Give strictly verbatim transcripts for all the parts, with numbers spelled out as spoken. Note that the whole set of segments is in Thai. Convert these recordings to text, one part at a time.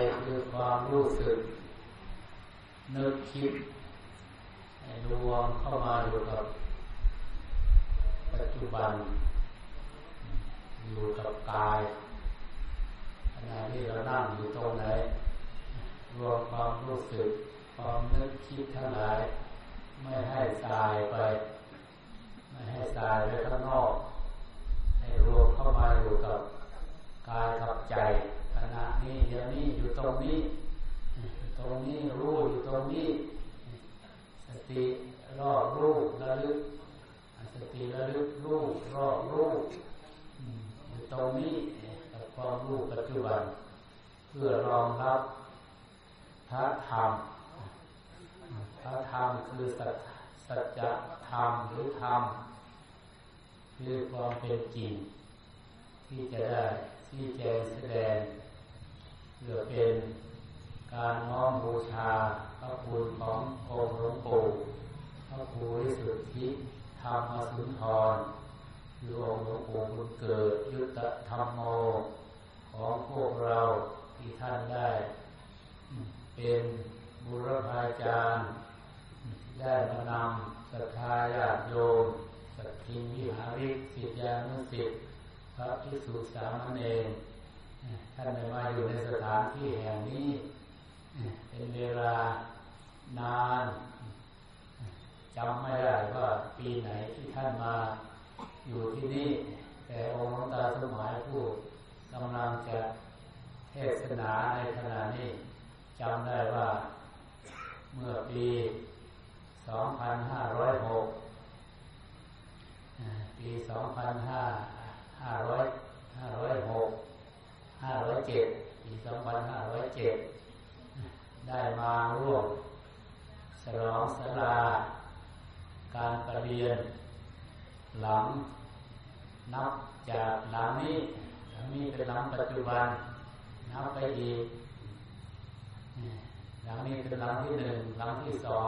คือความรู้สึกนึกคิดให้รวมเข้ามาอยู่กับปัจจุบันอยู่กับกายขณะที่เรานั่งอยู่ตรงไหนรวมความรู้สึกความนึกคิดทั้งหลายไม่ให้สายไปไม่ให้สายไปข้างนอกให้รวมเข้ามาอยู่กับกายกับใจขณะนี้เดี๋ยวนี้อยู่ตรงนี้ตรงนี้รู้อยู่ตรงนี้สติรอบรู้ระลึกสติระลึกรู้รอบรู้อยู่ตรงนี้กับความรู้ปัจจุบันเพื่อรองรับพระธรรมพระธรรมคือสัจสัจธรรมหรือธรรมคือความเป็นจริงที่จะได้ที่แจงแสดงเพื่อเป็นการน้อมบูชาพระคุณขององค์หลวงปู่พระครูวิสุทธิธรรมสุนทรคือองค์หลวงปู่บุญเกิดยุตธรรมโมของพวกเราที่ท่านได้เป็นบุรพาจารย์ได้มานำศรัทธาญาติโยมสัตถิวิหาริกศิษยานุศิษย์พระภิกษุสามเณรท่านได้มาอยู่ในสถานที่แห่งนี้เป็นเวลานานจำไม่ได้ว่าปีไหนที่ท่านมาอยู่ที่นี่แต่องค์หลวงตาสมัยผู้กำลังจะเทศนาในขณะนี้จำได้ว่าเมื่อปีสองพันห้าร้อยหกปีสองพันห้าร้อยห้าร้อยหกห้าร้อยเจ็ดปีสองพันห้าร้อยเจ็ดได้มาร่วมฉลองศาลาการประเรียนหลังนับจากหลังนี้หลังนี้เป็นหลังปัจจุบันนับไปอีกหลังนี้เป็นหลังที่หนึ่งหลังที่สอง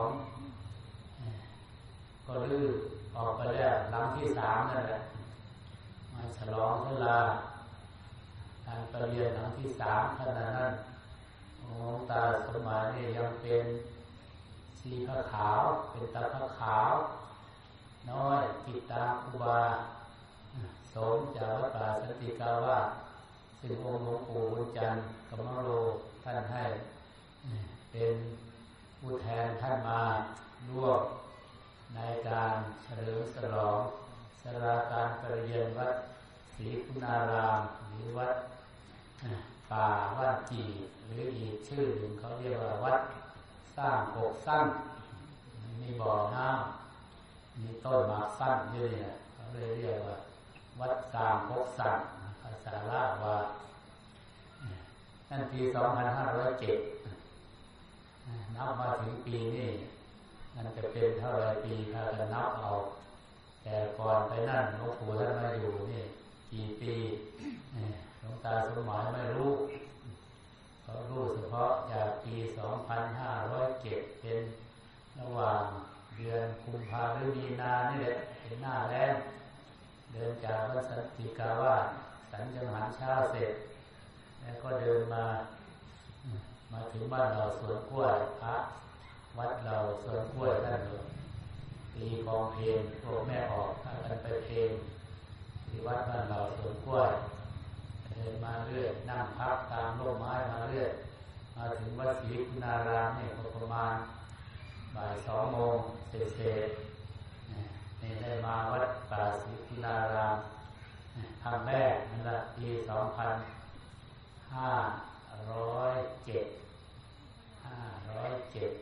ก็ลื้อออกไปแล้วหลังที่สามนั่นแหละมาฉลองศาลาการประเรียนหลังที่สามขณะนั้นหลวงตาสมัยนี้ยังเป็นสีผ้าขาวเป็นตาผ้าขาวน้อยกิตตาคุบาสมจากวัดป่าสันติกาวาสซึ่งองค์หลวงปู่บุญจันทร์กัมมโรท่านให้เป็นผู้แทนท่านมาร่วมในการเฉลิมฉลองศาลาการประเรียนวัดศรีคุณารามหรือวัดป่าว่านจีหรืออีกชื่อหนึ่งเขาเรียกว่าวัดสร้างกกสั้นมีบ่อน้ำมีต้นหมากสั้นด้วยเนี่ยเขาเลยเรียกว่าวัดสร้างกกสั้นภาษาลาวว่านั่นปีสองพันห้าร้อยเจ็ดนับมาถึงปีนี้มันจะเป็นเท่าไรปีถ้าจะนับเอาแต่ก่อนไปนั่นหลวงปู่ท่านมาอยู่นี่กี่ปีหลวงตาสมัยไม่รู้เขารู้เฉพาะจากปีสองพันห้าร้อยเจ็ดเป็นระหว่างเดือนกุมภาพันธ์หรือมีนานี่แหละเป็นหน้าแล้งเดินจากวัดสันติกาวาสสันจังหันเช้าเสร็จแล้วก็เดินมามาถึงบ้านเราสวนกล้วยพระวัดเราสวนกล้วยท่านเลยตีกองเพลงพวกแม่ออกพากันไปเพลงที่วัดบ้านเราสวนกล้วยเดินมาเรื่อยนั่งพักตามร่มไม้มาเรื่อยมาถึงวัดศรีคุณารามนี่ประมาณบ่ายสองโมงเศษๆนี่ได้มาวัดป่าศรีคุณารามครั้งแรกนั่นแหละปีสองพันห้าร้อยเจ็ดห้าร้อยเจ็ด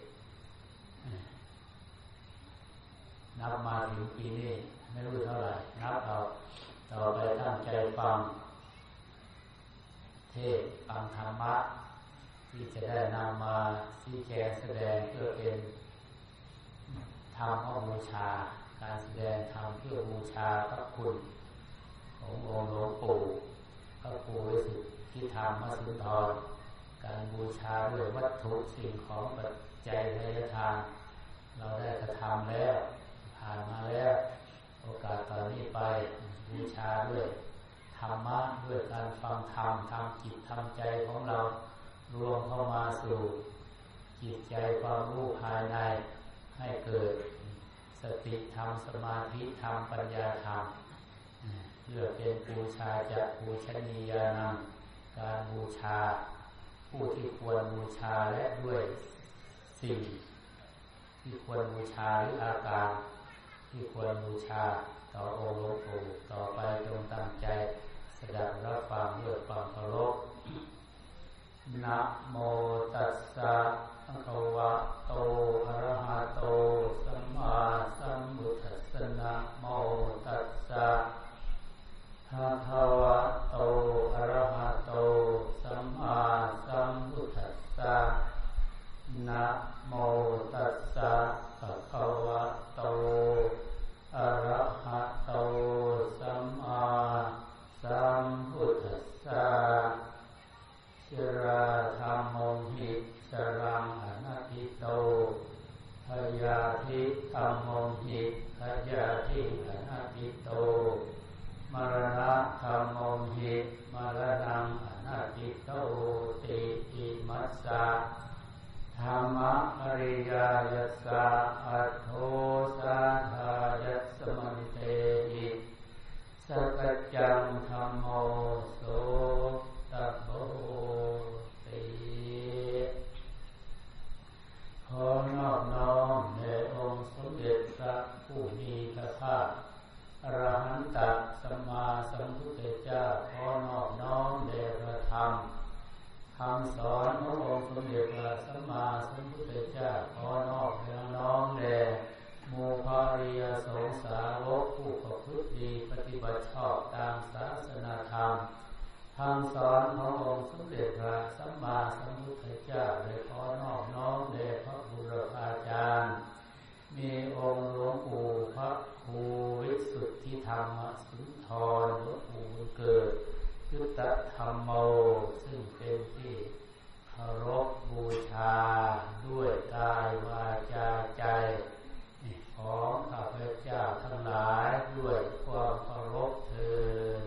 นับมาถึงปีนี้ไม่รู้เท่าไหร่นับเอาต่อไปตั้งใจฟังเทศฟังธรรมะที่จะได้นำมาชี้แจงแสดงเพื่อเป็นธรรมบูชาการแสดงธรรมเพื่อบูชาพระคุณขององค์หลวงปู่พระครูวิสุทธิธรรมสุนทรการบูชาด้วยวัตถุสิ่งของปัจจัยทายทานเราได้กระทำแล้วผ่านมาแล้วโอกาสตอนนี้ไปบูชาด้วยธรรมะด้วยการฟังธรรมทำจิตทำใจของเรารวมเข้ามาสู่จิตใจความรู้ภายในให้เกิดสติธรรมสมาธิธรรมปัญญาธรรมเพื่อเป็นบูชาจะบูชนียานำการบูชาผู้ที่ควรบูชาและด้วยสิ่งที่ควรบูชาหรืออาการที่ควรบูชาต่อองค์หลวงปู่ต่อไปจงตั้งใจสดับรับฟังด้วยความเคารพนะโมตัสสะภะคะวะโตอะระหะโตสัมมาสัมพุทธัสสะนะโมตัสสะภะคะวะโตอะระหะโตสัมมาสัมพุทธัสสะนะโมตัสสะภะคะวะโตอะระหะโตสัมมาสัมพุทธัสสะชิราธัมโมหิสรังอนัตถิโตพยาธิธัมโมหิพยาธิอนัตถิโตมรณะธัมโมหิมรณังอนัตถิโตติอิมัสสะธรรมะอริยยัสสะอัตโธสัทธายัสสมัญเตหิสัจจังธัมโมโสตโพติขอนอบน้อมแด่องค์สมเด็จพระผู้มีพระภาคอรหันตสัมมาสัมพุทธเจ้าขอนอบน้อมแด่พระธรรมคำสอนขององค์สมเด็จพระสัมมาสัมพุทธเจ้าขอนอบน้อมแด่หมู่พระอริยสงฆ์สาวกผู้ประพฤติดีปฏิบัติชอบตามศาสนาธรรมคำสอนขององค์สมเด็จพระสัมมาสัมพุทธเจ้าได้ขอนอบน้อมแด่พระบุรพาจารย์มีองค์หลวงปู่พระครูวิสุทธิธรรมสุนทรหลวงปู่บุญเกิดยุตธรรมโมซึ่งเป็นที่เคารพบูชาด้วยกายวาจาใจของข้าพเจ้าทั้งหลายด้วยความเคารพเถิด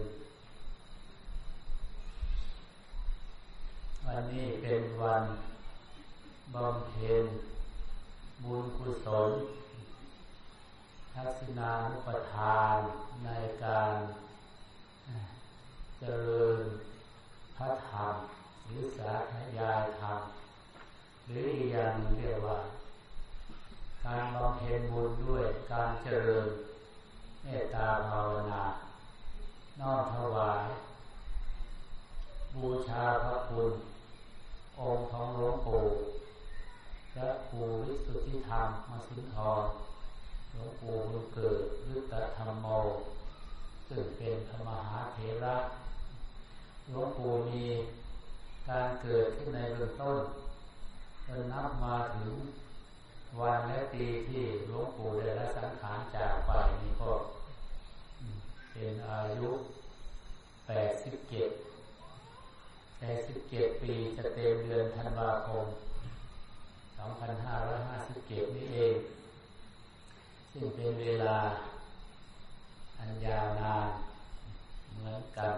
วันนี้เป็นวันบำเพ็ญบุญกุศลทักษิณานุปทานในการเจริญพระธรรมหรือสาธยายธรรมหรืออีกอย่างหนึ่งเรียกว่าการบำเพ็ญบุญด้วยการเจริญเมตตาภาวนาน้อมถวายบูชาพระคุณองค์ของหลวงปู่พระครูวิสุทธิธรรมสุนทรหลวงปู่บุญเกิดยุตธรรมโมซึ่งเป็นพระมหาเถระหลวงปู่มีการเกิดขึ้นในเบื้องต้นจนนับมาถึงวันและปีที่หลวงปู่ได้ละสังขารจากไปนี่ก็เป็นอายุแปดสิบเจ็ดแปดสิบเจ็ดปีจะเต็มเดือนธันวาคมสองพันห้าร้อยห้าสิบเจ็ดนี่เองซึ่งเป็นเวลาอันยาวนานเหมือนกัน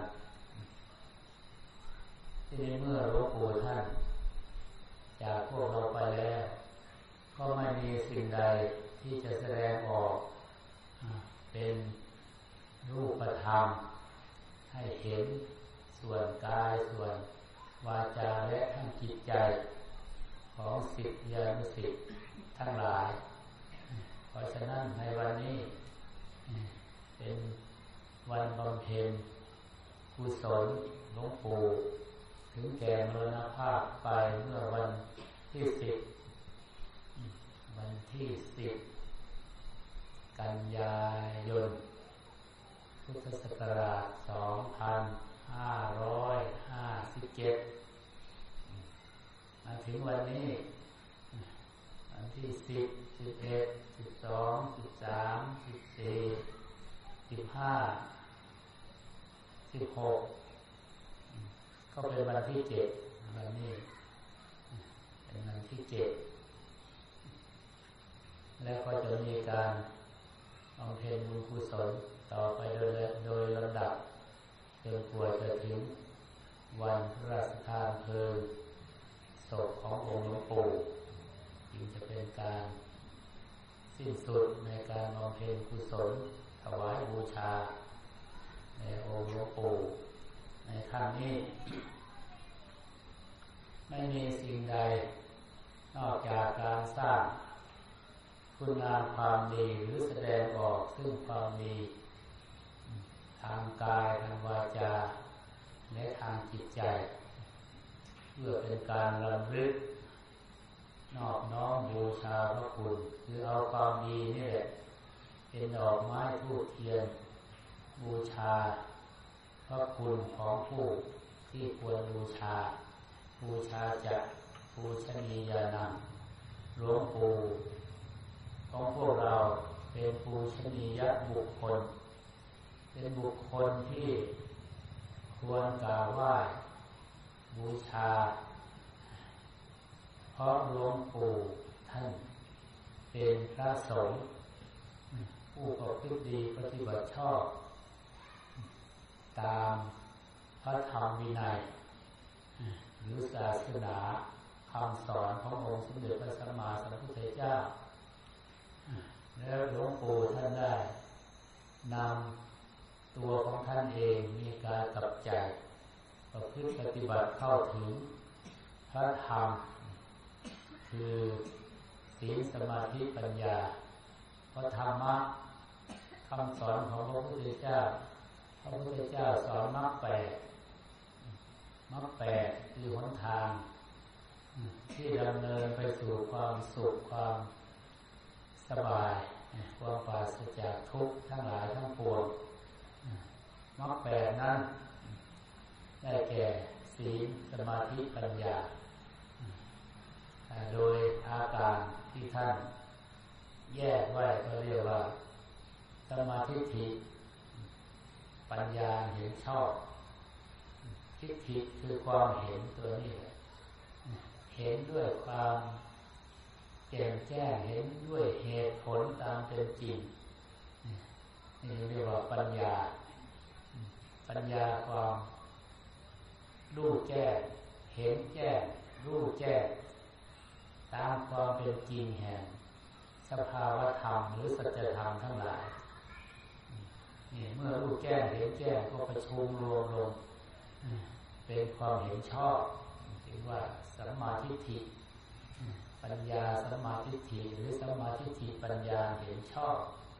ที่ในเมื่อหลวงปู่ท่านจากพวกเราไปแล้วก็ไม่มีสิ่งใดที่จะแสดงออกเป็นรูปธรรมให้เห็นส่วนกายส่วนวาจาและทั้งจิตใจของศิษยานุศิษย์ทั้งหลายเพราะฉะนั้นในวันนี้เป็นวันบำเพ็ญกุศลหลวงปู่ถึงแก่มรณภาพไปเมื่อวันที่สิบวันที่สิบกันยายนพุทธศักราชสองพันห้าร้อยห้าสิบเจ็ดมาถึงวันนี้วันที่สิบสิบเอ็ดสิบสองสิบสามสิบสี่สิบห้าสิบหกก็เป็นวันที่เจ็ดวันนี้เป็นวันที่เจ็ดและก็จะมีการบำเพ็ญบุญกุศลต่อไปโดยโดยลำดับจนกว่าจะถึงวันพระราชทานเพลิงขององค์หลวงปู่จึงจะเป็นการสิ้นสุดในการบำเพ็ญกุศลถวายบูชาในองค์หลวงปู่ในครั้งนี้ไม่มีสิ่งใดนอกจากการสร้างคุณงามความดีหรือแสดงออกซึ่งความดีทางกายทางวาจาและทางจิตใจเพื่อเป็นการรำลึกนอบน้อมบูชาพระคุณคือเอาความดีนี่แหละเป็นดอกไม้ธูปเทียนบูชาพระคุณของผู้ที่ควรบูชาบูชาจากปูชนียานังหลวงปู่ของพวกเราเป็นปูชนียบุคคลเป็นบุคคลที่ควรกราบไหว้บูชาเพราะหลวงปู่ท่านเป็นพระสงฆ์ผู้ประพฤติดีปฏิบัติชอบตามพระธรรมวินัยหรือศาสนาคำสอนขององค์สมเด็จพระสัมมาสัมพุทธเจ้าแล้วหลวงปู่ท่านได้นำตัวของท่านเองมีการกลับใจประพฤติปฏิบัติเข้าถึงพระธรรมคือศีลสมาธิปัญญาพระธรรมะคำสอนของพระพุทธเจ้าพระพุทธเจ้าสอนมรรคแปดมรรคแปดคือหนทางที่ดำเนินไปสู่ความสุขความสบายความปราศจากทุกข์ทั้งหลายทั้งปวงมรรคแปดนั้นได้แก่ศีลสมาธิปัญญาโดยอาการที่ท่านแยกไว้ก็เรียกว่าสมาธิทิฏฐิปัญญาเห็นชอบทิฏฐิคือความเห็นตัวนี้เห็นด้วยความแจ่มแจ้งเห็นด้วยเหตุผลตามเป็นจริงนี่เรียกว่าปัญญาปัญญาความรู้แจ้งเห็นแจ้งรู้แจ้งตามความเป็นจริงแห่งสภาวธรรมหรือสัจธรรมทั้งหลายนี่เมื่อรู้แจ้งเห็นแจ้งก็ประชุมรวมลงเป็นความเห็นชอบถึงว่าสัมมาทิฏฐิปัญญาสัมมาทิฏฐิหรือสัมมาทิฏฐิปัญญาเห็นชอบ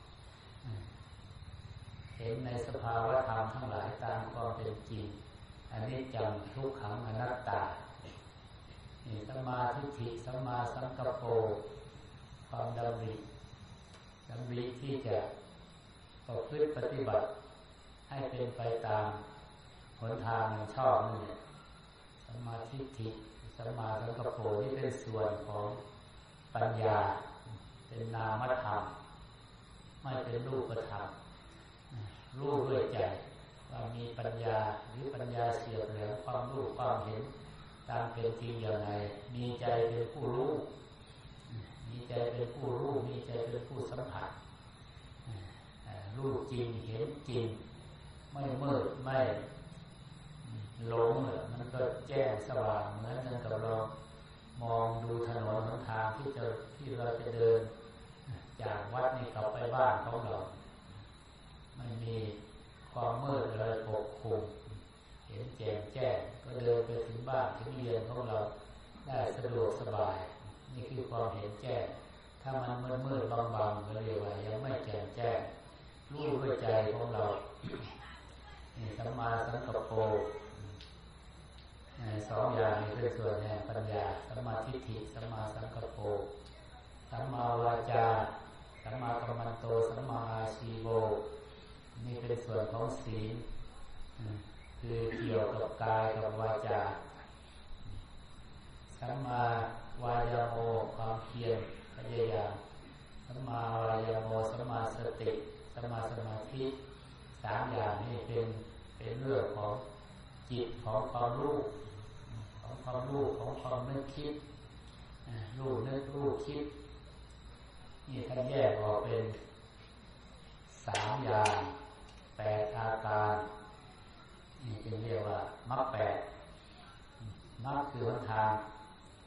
เห็นในสภาวธรรมทั้งหลายตามความเป็นจริงอนิจจังทุกขังอนัตตานี่สัมมาทิฏฐิสัมมาสังกัปโปความดำริดำริที่จะประพฤติปฏิบัติให้เป็นไปตามหนทางชอบนี่สัมมาทิฏฐิสัมมาสังกัปโปนี่เป็นส่วนของปัญญาเป็นนามธรรมไม่เป็นรูปธรรมรู้ด้วยใจว่ามีปัญญาหรือปัญญาเสียบแหลมความรู้ความเห็นตามเป็นจริงอย่างไรมีใจเป็นผู้รู้มีใจเป็นผู้รู้มีใจเป็นผู้สัมผัสรู้จริงเห็นจริงไม่มืดไม่หลงเลยมันก็แจ้งสว่างเหมือนกันกับเรามองดูถนนหนทางที่จะที่เราจะเดินจากวัดนี้กลับไปบ้านของเราไม่มีความมืดอะไรปกคลุมเห็นแจ่มแจ้งก็เดินไปถึงบ้านถึงเรือนของเราได้สะดวกสบายนี่คือความเห็นแจ้งถ้ามันมืดมืดบางๆก็เรียกว่ายังไม่แจ่มแจ้งรู้ด้วยใจของเรานี่สัมมาสังกัปโปสองอย่างนี้เป็นส่วนแห่งปัญญาสัมมาทิฏฐิสัมมาสังกัปโปสัมมาวาจาสัมมากัมมันโตสัมมาอาชีโวนี่เป็นส่วนของศีลคือเกี่ยวกับกายกับวาจาสัมมาวายาโมความเพียรพยายามสัมมาวายาโมสัมมาสติสัมมาสมาธิสามอย่างนี้เป็นเป็นเรื่องของจิตของความรู้ของความรู้ของความนึกคิดรู้นึกรู้คิดนี่ท่านแยกออกเป็นสามอย่างแปดอาการนี่จึงเรียกว่ามรรคแปดมรรคคือหนทาง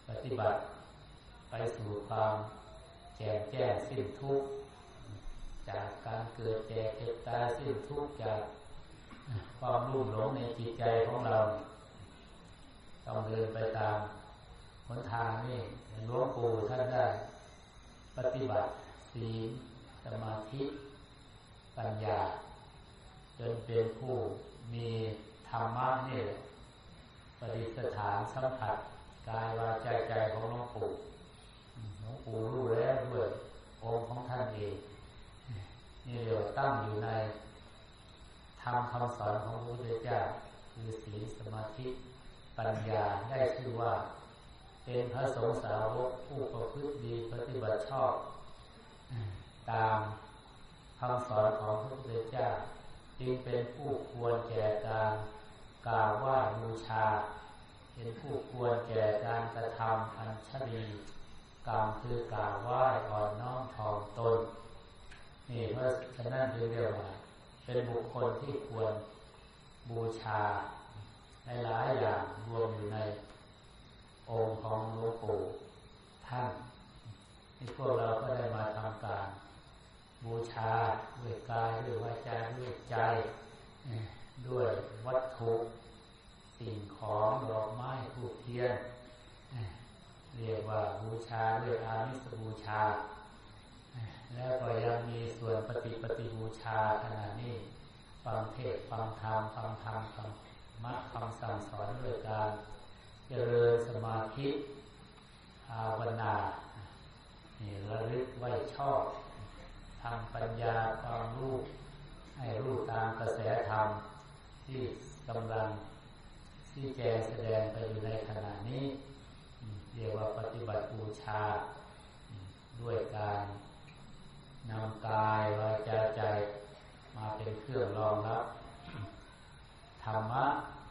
ปฏิบัติไปสู่ความแจ่มแจ้งสิ้นทุกข์จากการเกิดแก่เจ็บตายสิ้นทุกข์จากความลุ่มหลงในจิตใจของเราต้องเดินไปตามหนทางนี้หลวงปู่ท่านได้ปฏิบัติศีลสมาธิปัญญาจนเป็นผู้มีธรรมะนี่ประดิษฐานสัมผัสกายวาจาใจของหลวงปู่หลวงปู่รู้แล้วด้วยองค์ของท่านเองนี่เรียกตั้งอยู่ในธรรมคำสอนของพระพุทธเจ้าคือศีลสมาธิปัญญาได้ชื่อว่าเป็นพระสงฆ์สาวกผู้ประพฤติดีปฏิบัติชอบตามคำสอนของพระพุทธเจ้าจึงเป็นผู้ควรแก่การกราบไหว้บูชาเป็นผู้ควรแก่การกระทำอัญชลีกรรมคือกราบไหว้อ่อนน้อมถ่อมตนนี่เพราะฉะนั้นจึงเรียกว่าเป็นบุคคลที่ควรบูชาในหลายอย่างรวมอยู่ในองค์ของหลวงปู่ท่านที่พวกเราก็ได้มาทำการบูชาด้วยกายด้วยวาจาด้วยใจด้วยวัตถุสิ่งของดอกไม้ธูปเทียนเรียกว่าบูชาด้วยอามิสบูชาแล้วก็ยังมีส่วนปฏิปฏิบูชาขณะนี้ฟังเทศน์ฟังธรรมฟังธรรมฟังมรรคคำสั่งสอนด้วยการเจริญสมาธิภาวนานี่ระลึกไว้ชอบทำปัญญาความรู้ให้รู้ตามกระแสธรรมที่กำลังที่แจงแสดงไปอยู่ในขณะนี้เรียกว่าปฏิบัติบูชาด้วยการนำกายวาจาใจมาเป็นเครื่องรองรับธรรมะ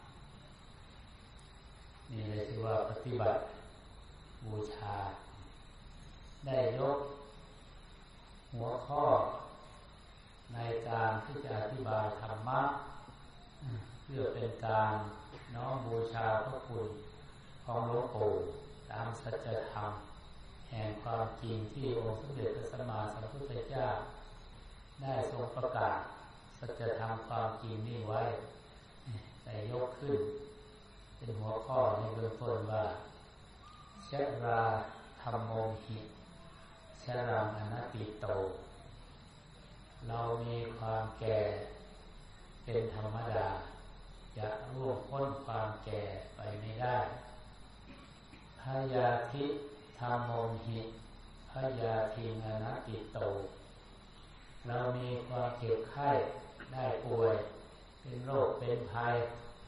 นี่เลยชื่อว่าปฏิบัติบูชาได้ยกหัวข้อในการที่จะอธิบายธรรมะเพื่อเป็นการน้อมบูชาพระคุณของหลวงปู่ตามสัจธรรมแห่งความจริงที่องค์สมเด็จพระสัมมาสัมพุทธเจ้าได้ทรงประกาศสัจธรรมความจริงนี้ไว้แต่ยกขึ้นเป็นหัวข้อในเบื้องต้นว่าชราธัมโมหิชรังอนัตติโตเรามีความแก่เป็นธรรมดาจะร่วงพ้นความแก่ไปไม่ได้พยาธิธัมโมหิพยาธิอนัตติโตเรามีความเจ็บไข้ได้ป่วยเป็นโรคเป็นภัย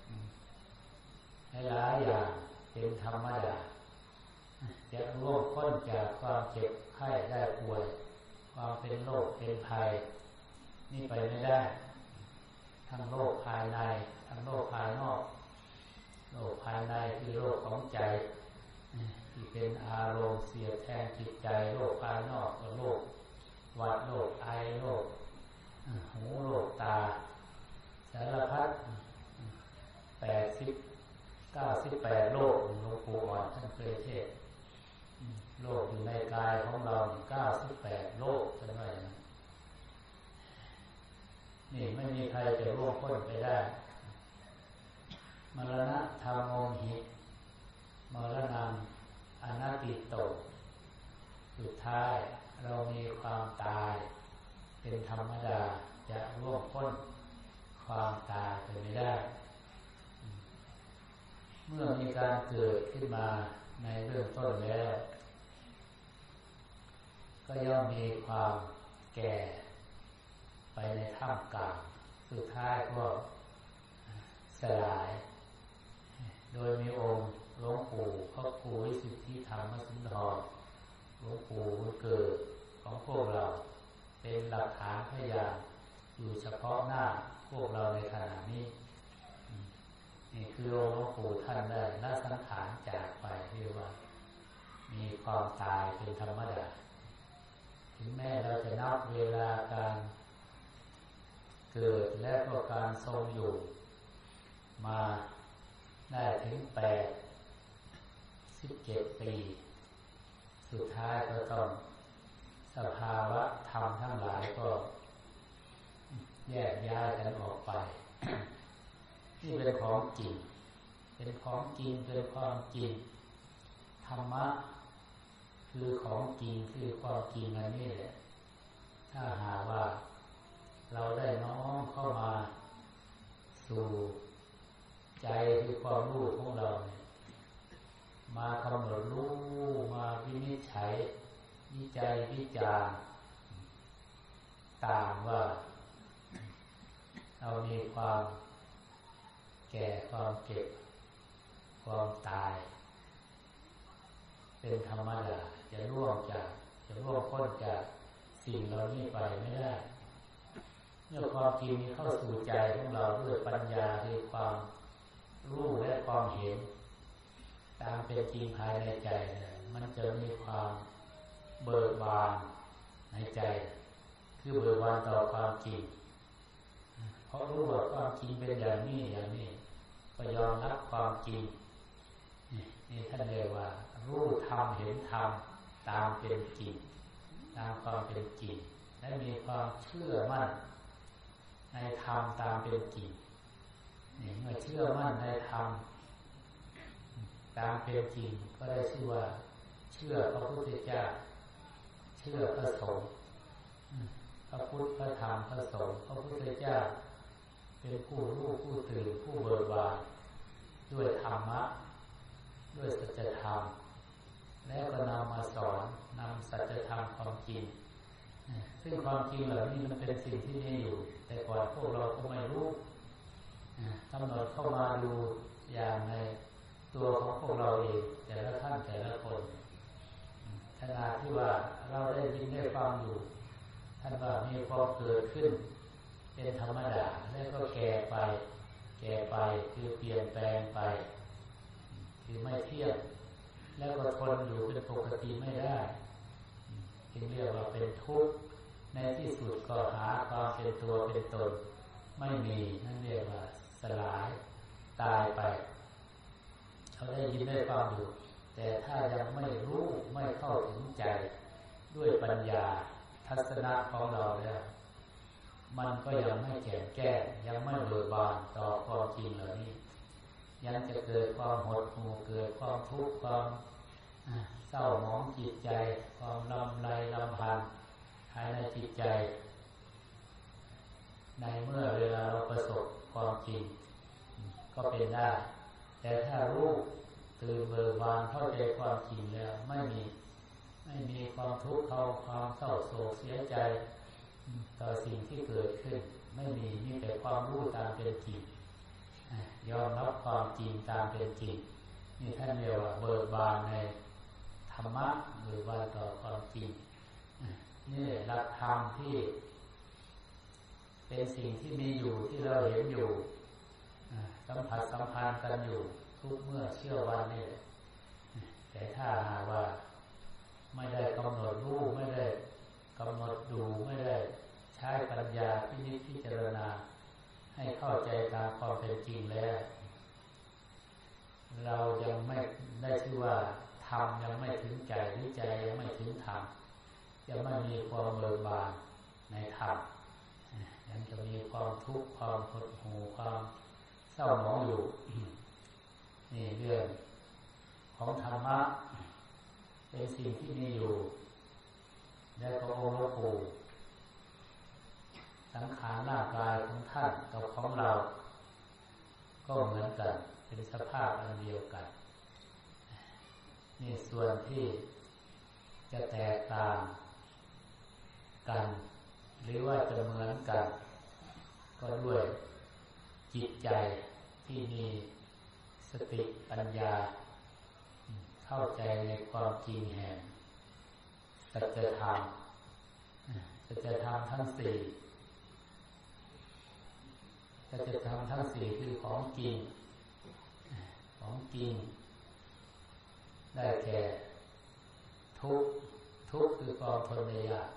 หลายอย่างเป็นธรรมดาจะร่วงพ้นจากความเจ็บไข้ได้ป่วยความเป็นโรคเป็นภัยนี่ไปไม่ได้ทั้งโรคภายในทั้งโรคภายนอกโรคภายในคือโรคของใจที่เป็นอารมณ์เสียดแทงจิตใจโรคภายนอกก็โรคหวัดโรคไอโรคหูโรคตาสารพัดแปดสิบเก้าสิบแปดโรคหลวงปู่อ่อนท่านเคยเทศน์โรคอยู่ในกายของเราเก้าสิบแปดโรคท่านว่าอย่างนั้นนี่ไม่มีใครจะร่วงพ้นไปได้มรณะธัมโมหิมรณังอนัตติโตสุดท้ายเรามีความตายเป็นธรรมดาจะร่วงพ้นความตายไปไม่ได้เมื่อมีการเกิดขึ้นมาในเรื่องต้นแล้วก็ย่อมมีความแก่ไปในท่ามกลางสุดท้ายก็สลายโดยมีองค์หลวงปู่พระครูวิสุทธิธรรมสุนทรหลวงปู่เกิดของพวกเราเป็นหลักฐานพยานอยู่เฉพาะหน้าพวกเราในขณะนี้นี่คือองค์หลวงปู่ท่านได้ละสังขารจากไปเรียกว่ามีความตายเป็นธรรมดาถึงแม้เราจะนับเวลาการเกิดและก็การทรงอยู่มาได้ถึงแปดสิสิบเจ็ดปีสุดท้ายก็ต้องสภาวะธรรมทั้งหลายก็แยกย้ายกันออกไปนี่เป็นของจริงเป็นของจริงเป็นความจริงธรรมะคือของจริงคือความจริงอันนี้แหละถ้าหากว่าเราได้น้อมเข้ามาสู่ใจคือความรู้ของเราเนี่ยมากำหนดรู้มาวินิจฉัยวิจัยวิจารณ์ตามว่าเรามีความแก่ความเจ็บความตายเป็นธรรมดาจะล่วงจากจะล่วงพ้นจากสิ่งเหล่านี้ไปไม่ได้เมื่อความจริงนี้เข้าสู่ใจของเราด้วยปัญญาคือความรู้และความเห็นตามเป็นจริงภายในใจมันจะมีความเบิกบานในใจคือเบิกบานต่อความจริงเพราะรู้ว่าความจริงเป็นอย่างนี้อย่างนี้ก็ยอมรับความจริงนี่ท่านเรียกว่ารู้ธรรมเห็นธรรมตามเป็นจริงตามความเป็นจริงและมีความเชื่อมั่นในธรรมตามเป็นจริงนี่เมื่อเชื่อมั่นในธรรมตามเป็นจริงก็ได้ชื่อว่าเชื่อพระพุทธเจ้าเชื่อพระสงฆ์พระพุทธพระธรรมพระสงฆ์พระพุทธเจ้าเป็นผู้รู้ผู้ตื่นผู้เบิกบานด้วยธรรมะด้วยสัจธรรมแล้วก็นำมาสอนนำสัจธรรมความจริงซึ่งความจริงเหล่านี้มันเป็นสิ่งที่มีอยู่แต่ก่อนพวกเราก็ไม่รู้กำหนดเข้ามาดูอย่างในตัวของพวกเราเองแต่ละท่านแต่ละคนขณะที่ว่าเราได้ยินได้ฟังอยู่ท่านว่ามีความเกิดขึ้นเป็นธรรมดาแล้วก็แก่ไปแก่ไปคือเปลี่ยนแปลงไปคือไม่เที่ยงแล้วก็ทนอยู่เป็นปกติไม่ได้จึงเรียกว่าเป็นทุกข์ในที่สุดก็หาความเป็นตัวเป็นตนไม่มีนั่นเรียกว่าสลายตายไปเขาได้ยินได้ฟังอยู่แต่ถ้ายังไม่รู้ไม่เข้าถึงใจด้วยปัญญาทัศนะของเราแล้วมันก็ยังไม่แก่แก้ยังไม่เบิกบานต่อความจริงเหล่านี้ยังจะเกิดความหดหู่เกิดความทุกข์ความเศร้าหมองจิตใจความลำไรลำพันธ์ภายในจิตใจในเมื่อเวลาเราประสบความจริงก็เป็นได้แต่ถ้ารู้ตื่นเบิกบานเข้าใจความจริงแล้วไม่มีไม่มีความทุกข์เขาความเศร้าโศกเสียใจต่อสิ่งที่เกิดขึ้นไม่มีมีแต่ความรู้ตามเป็นจริงยอมรับความจริงตามเป็นจริงนี่ท่านเรียกว่าเบิกบานในธรรมะเบิกบานต่อความจริงนี่หลักธรรมที่เป็นสิ่งที่มีอยู่ที่เราเห็นอยู่สัมผัสสัมพันธ์กันอยู่ทุกเมื่อเชื่อวันนี่แต่ถ้าหากว่าไม่ได้กำหนดรู้ไม่ได้กำหนดดูไม่ได้ใช้ปัญญาพินิจพิจารณาให้เข้าใจตามความเป็นจริงแล้วเรายังไม่ได้ชื่อว่าธรรมยังไม่ถึงใจหรือใจยังไม่ถึงธรรมยังไม่มีความเบิกบานในธรรมยังจะมีความทุกข์ความหดหู่ความเศร้าหมองอยู่นี่เรื่องของธรรมะเป็นสิ่งที่มีอยู่และก็องค์หลวงปู่สังขารร่างกายของท่านกับของเราก็เหมือนกันเป็นสภาพอันเดียวกันนี่ส่วนที่จะแตกต่างกันหรือว่าจะเหมือนกันก็ด้วยจิตใจที่มีสติปัญญาเข้าใจในความจริงแห่งสัจธรรมสัจธรรมทั้งสี่สัจธรรมทั้งสี่คือของจริงของจริงได้แก่ทุกข์ทุกข์คือความทนได้ยาก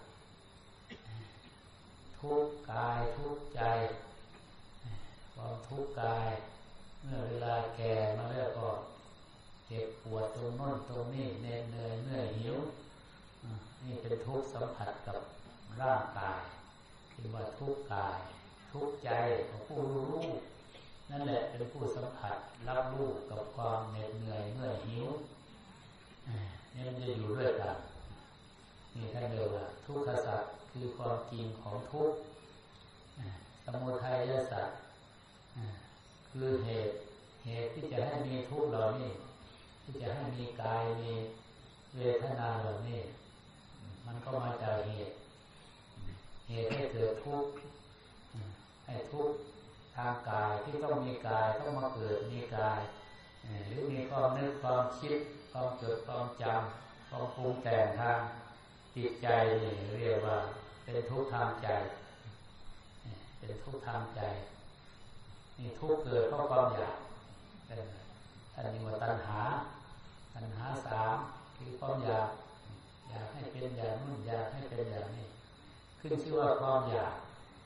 ทุกข์กายทุกข์ใจความทุกข์กายเมื่อเวลาแก่มาแล้วก็เจ็บปวดตรงโน้นตรงนี้เหนื่อยเหนื่อยเหนื่อยหิวนี่เป็นทุกข์สัมผัสกับร่างกายคือว่าทุกข์กายทุกข์ใจของผู้รู้นั่นแหละเป็นผู้สัมผัสรับรู้กับความเหน็ดเหนื่อยเมื่อยหิวนี่มันจะอยู่ด้วยกันนี่ท่านเรียกว่าทุกขสัจคือความจริงของทุกข์สมุทัยสัจคือเหตุเหตุที่จะให้มีทุกข์เหล่านี้ที่จะให้มีกายมีเวทนาเหล่านี้มันก็มาจากเหตุเหตุให้เกิดทุกข์ให้ทุกข์ทางกายที่ต้องมีกายต้องมาเกิดมีกายหรือมีความนึกความคิดความเกิดความจำความปรุงแต่งทางจิตใจนี่เรียกว่าเป็นทุกข์ทางใจเป็นทุกข์ทางใจนี่ทุกข์เกิดเพราะความอยากท่านเรียกว่าตัณหาตัณหาสามคือความอยากอยากให้เป็นอย่างนู้นอยากให้เป็นอย่างนี้ขึ้นชื่อว่าความอยาก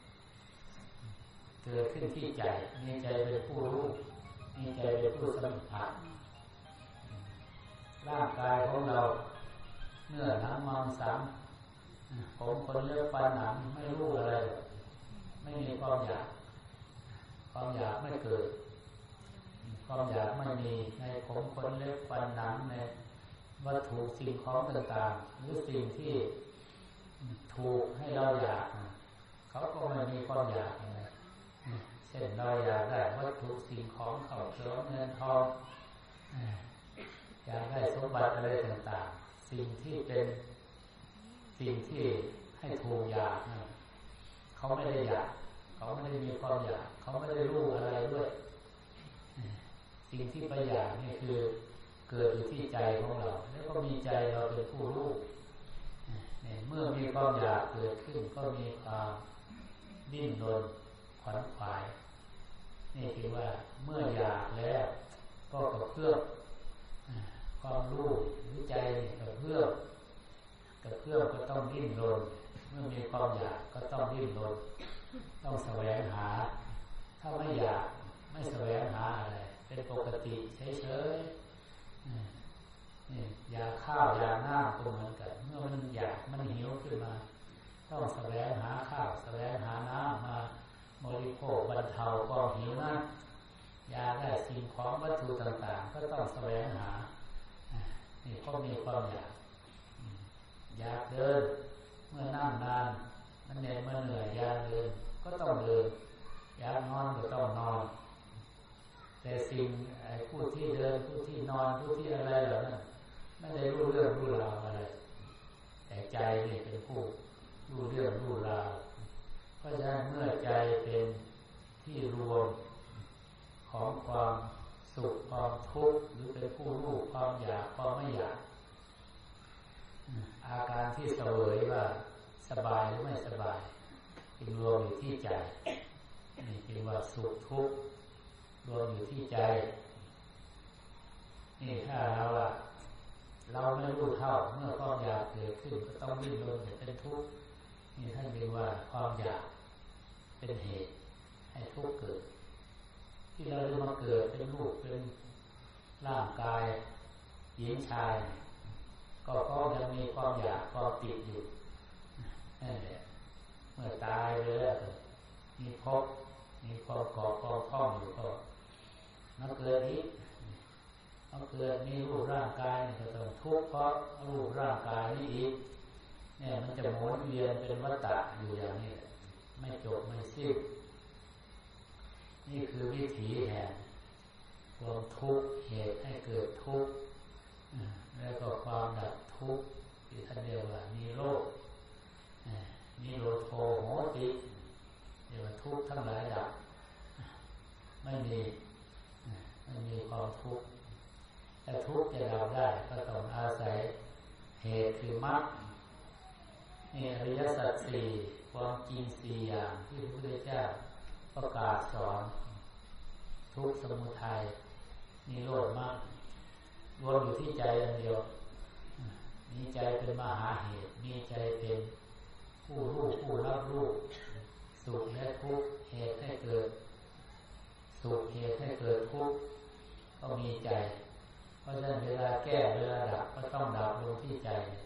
เกิดขึ้นที่ใจมีใจเป็นผู้รู้มีใจเป็นผู้สัมผัสร่างกายของเราเนื้อหนังมังสังผมขนเล็บฟันหนังไม่รู้อะไรไม่มีความอยากความอยากไม่เกิดความอยากไม่มีในผมขนเล็บฟันหนังในวัตถุสิ่งของต่างๆหรือสิ่งที่ถูกให้เราอยากเขาก็ไม่มีความอยากอะไรเช่นเราอยากได้วัตถุสิ่งของเข้าของเงินทองอยากได้สมบัติอะไรต่างๆสิ่งที่เป็นสิ่งที่ให้ถูกอยากเขาไม่ได้อยากเขาไม่ได้มีความอยากเขาไม่ได้รู้อะไรด้วยสิ่งที่ไปอยากนี่คือเกิดอยู่ที่ใจของเราแล้วก็มีใจเราเป็นผู้รู้เมื่อมีความอยากเกิดขึ้นก็มีความดิ้นรนขวัญขวายนี่คือว่าเมื่ออยากแล้วก็กระเพื่อมความรู้หรือใจกระเพื่อมกระเพื่อมก็ต้องดิ้นรนเมื่อมีความอยากก็ต้องดิ้นรนต้องแสวงหาถ้าไม่อยากไม่แสวงหาอะไรเป็นปกติเฉยๆนี่อยากข้าวยากน้ำก็เหมือนกันเมื่อมันอยากมันหิวขึ้นมาต้องแสวงหาข้าวแสวงหาน้ำมาบริโภคบรรเทาความหิวนั้นอยากได้สิ่งของวัตถุต่างๆก็ต้องแสวงหานี่ก็มีความอยากอยากเดินเมื่อนั่งนานมันเหนื่อยมันเหนื่อยอยากเดินก็ต้องเดินอยากนอนก็ต้องนอนแต่สิ่งไอ้ผู้ที่เดินผู้ที่นอนผู้ที่อะไรเหล่านั้นไม่ได้รู้เรื่องรู้ราวอะไรแต่ใจนี่เป็นผู้รู้เรื่องรู้ราวเพราะฉะนั้นเมื่อใจเป็นที่รวมของความสุขความทุกข์หรือเป็นผู้รู้ความอยากความไม่อยากอาการที่เสวยว่าสบายหรือไม่สบายจึงรวมอยู่ที่ใจนี่จึงว่าสุขทุกข์รวมอยู่ที่ใจนี่ถ้าเราว่าเราไม่รู้เท่าเมื่อความอยากเกิดขึ้นก็ต้องดิ้นรนเป็นทุกข์นี่ท่านเรียกว่าความอยากเป็นเหตุให้ทุกข์เกิดที่เราได้มาเกิดเป็นรูปเป็นร่างกายหญิงชายก็เพราะยังมีความอยากความติดอยู่นั่นแหละเมื่อตายไปแล้วมีภพมีความก่อความคล้องอยู่ก็มาเกิดอีกมาเกิดมีรูปร่างกายก็ต้องทุกข์เพราะรูปร่างกายนี้อีกเนี่ยมันจะหมุนเวียนเป็นวัฏฏะอยู่อย่างนี้ไม่จบไม่สิ้นนี่คือวิถีแห่งความทุกข์เหตุให้เกิดทุกข์แล้วก็ความดับทุกข์ที่ท่านเรียกว่านิโรธนิโรโธโหติเรียกว่าทุกข์ทั้งหลายดับไม่มีไม่มีความทุกข์แต่ทุกข์จะดับได้ก็ต้องอาศัยเหตุคือมรรคนี่อริยสัจสี่ความจริงสี่อย่างที่พระพุทธเจ้าประกาศสอนทุกข์สมุทัยนิโรธมรรครวมอยู่ที่ใจอันเดียวมีใจเป็นมหาเหตุมีใจเป็นผู้รู้ผู้รับรู้สุขและทุกข์เหตุให้เกิดสุขเหตุให้เกิดทุกข์ก็มีใจเพราะฉะนั้นเวลาแก้เวลาดับก็ต้องดับลงที่ใจ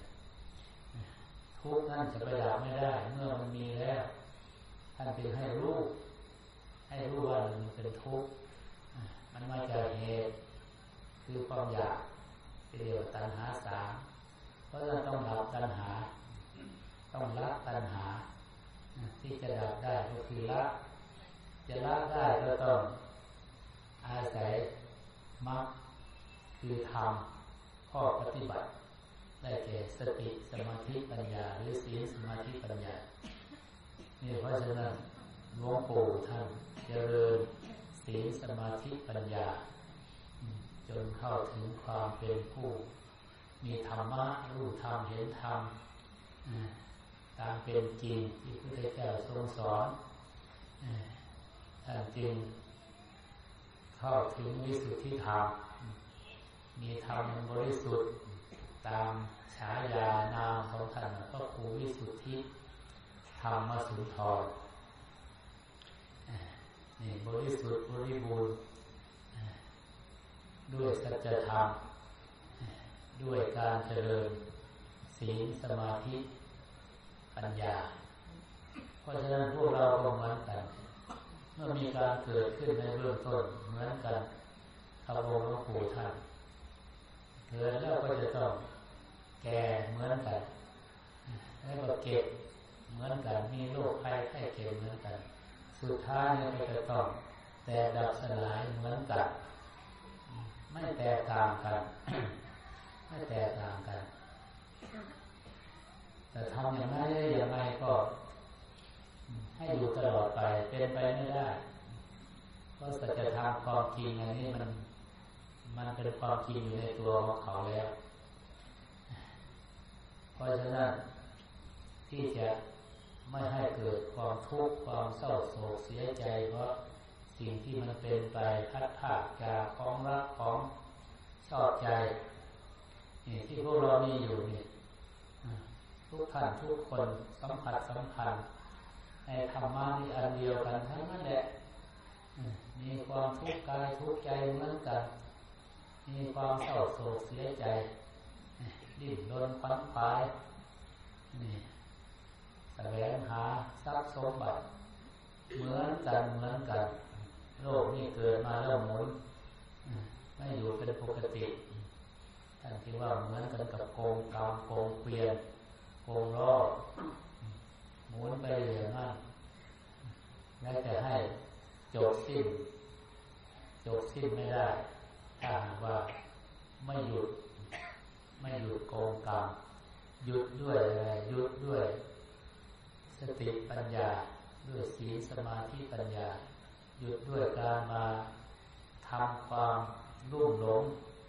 ทุกข์นั่นจะไปดับไม่ได้เมื่อมันมีแล้วท่านจึงให้รู้ให้รู้ว่ามันเป็นทุกข์มันมาจากเหตุคือความอยากที่เรียกว่าตัณหาสามเพราะฉะนั้นต้องดับตัณหาต้องละตัณหาที่จะดับได้ก็คือละจะละได้ก็ต้องอาศัยมรรคคือธรรมข้อปฏิบัติได้แก่สติสมาธิปัญญาหรือศีลสมาธิปัญญานี่เพราะฉะนั้นหลวงปู่ท่านเจริญศีลสมาธิปัญญาจนเข้าถึงความเป็นผู้มีธรรมะรู้ธรรมเห็นธรรมตามเป็นจริงที่พระพุทธเจ้าทรงสอนท่านจึงเข้าถึงวิสุทธิธรรมมีธรรมบริสุทธิ์ตามฉายานามของท่านก็ครูวิสุทธิธรรมสุนทรนี่บริสุทธิ์บริบูรณ์ด้วยสัจธรรมด้วยการเจริญศีลสมาธิปัญญาเพราะฉะนั้นพวกเราก็เหมือนกันเมื่อมีการเกิดขึ้นในเบื้องต้นเหมือนกันพระองค์หลวงปู่ท่านเกิดแล้วก็จะต้องแก่เหมือนกันแล้วก็เก็บเหมือนกันมีโรคภัยไข้เจ็บเหมือนกันสุดท้ายเนี่ยก็จะต้องแตกดับสลายเหมือนกันไม่แตกต่างกันไม่แตกต่างกันแต่ทำอย่างไรอย่างไรก็ให้อยู่ตลอดไปเป็นไปไม่ได้เพราะสัจธรรมความจริงอันนี้มันมันเป็นความจริงอยู่ในตัวของเขาแล้วเพราะฉะนั้นที่จะไม่ให้เกิดความทุกข์ความเศร้าโศกเสียใจเพราะสิ่งที่มันเป็นไปพัดพาจากของรักของชอบใจนี่ที่พวกเรามีอยู่นี่ทุกท่านทุกคนสัมผัสสัมพันธ์ในธรรมะนี่อันเดียวกันทั้งนั้นแหละมีความทุกข์กายทุกข์ใจเหมือนกันมีความเศร้าโศกเสียใจดิ้นรนฝันฝ่ายนี่แสวงหาทรัพย์สมบัติเหมือนกันเหมือนกันโลกนี้เกิดมาแล้วหมุนไม่อยู่เป็นปกติท่านที่ว่าเหมือนกันกับโกงกรรมโกงเกวียนโกงล้อหมุนไปอย่างนั้นและจะให้จบสิ้นจบสิ้นไม่ได้ถ้าหากว่าไม่หยุดไม่หยุดโกงกรรมหยุดด้วยอะไรหยุดด้วยสติปัญญาด้วยศีลสมาธิปัญญาหยุดด้วยการมาทำความรุ่มหลง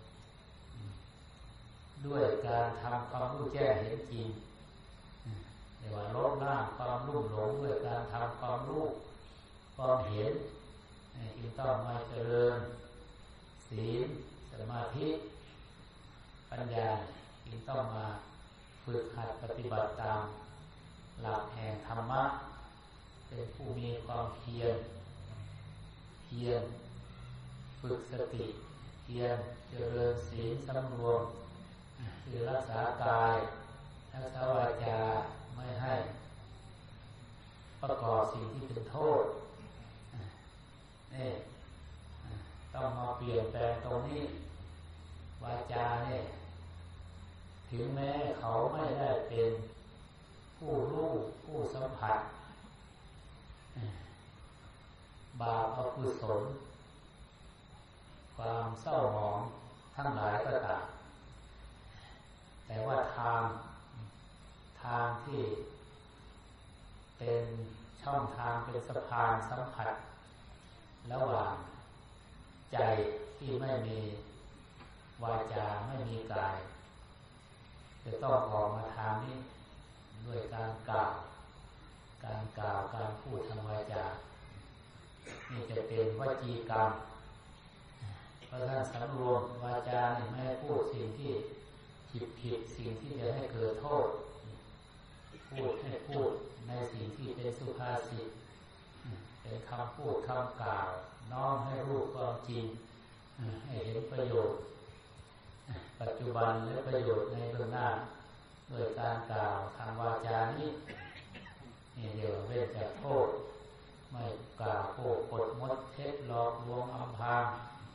ด้วยการทำความรู้แจ้งเห็นจริงเรียกว่าลดละความรุ่มหลงด้วยการทำความรู้ความเห็นจึงต้องมาเจริญศีลสมาธิปัญญาจึงต้องมาฝึกหัดปฏิบัติตามหลักแห่งธรรมะเป็นผู้มีความเพียรเพียรฝึกสติเพียรเจริญศีลสำรวมคือรักษากายรักษาวาจาไม่ให้ประกอบสิ่งที่เป็นโทษนี่ต้องมาเปลี่ยนแปลงตรงนี้วาจาเนี่ยถึงแม้เขาไม่ได้เป็นผู้รู้ผู้สัมผัสบาปอกุศลความเศร้าหมองทั้งหลายก็ตามแต่ว่าทางทางที่เป็นช่องทางเป็นสะพานสัมผัสระหว่างใจที่ไม่มีวาจาไม่มีกายจะต้องออกมาทางนี้ด้วยการกล่าวการกล่าวการพูดทางวาจานี่จะเป็นวจีกรรมเพราะท่านสำรวมวาจาไม่ให้พูดสิ่งที่ผิดผิดสิ่งที่จะให้เกิดโทษพูดให้พูดในสิ่งที่เป็นสุภาษิตเป็นคำพูดคำกล่าวน้อมให้รู้ความจริงให้เห็นประโยชน์ปัจจุบันและประโยชน์ในเบื้องหน้าโดยการกล่าวทางวาจานี้นี่เดียวเว้นจากโทษไม่กล่าวโกหกมดเท็จหลอกลวงอำพราง